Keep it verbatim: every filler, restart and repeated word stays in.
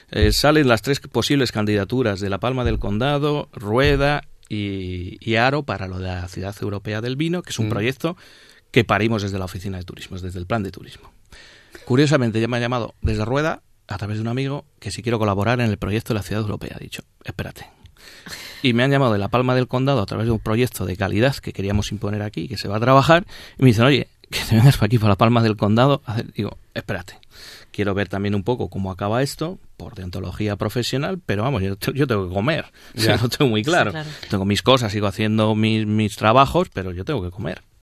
Eh, salen las tres posibles candidaturas de La Palma del Condado, Rueda y, y Haro para lo de la Ciudad Europea del Vino, que es un mm. proyecto que parimos desde la Oficina de Turismo, desde el Plan de Turismo. Curiosamente, ya me ha llamado desde Rueda, a través de un amigo, que si quiero colaborar en el proyecto de la Ciudad Europea. Ha dicho, espérate. Y me han llamado de La Palma del Condado a través de un proyecto de calidad que queríamos imponer aquí, que se va a trabajar, y me dicen, oye, que te vengas para aquí, para La Palma del Condado. A hacer... Digo, espérate. Quiero ver también un poco cómo acaba esto, por deontología profesional, pero vamos, yo, yo tengo que comer. Ya. O sea, lo tengo muy claro. Sí, claro. Tengo mis cosas, sigo haciendo mis, mis trabajos, pero yo tengo que comer.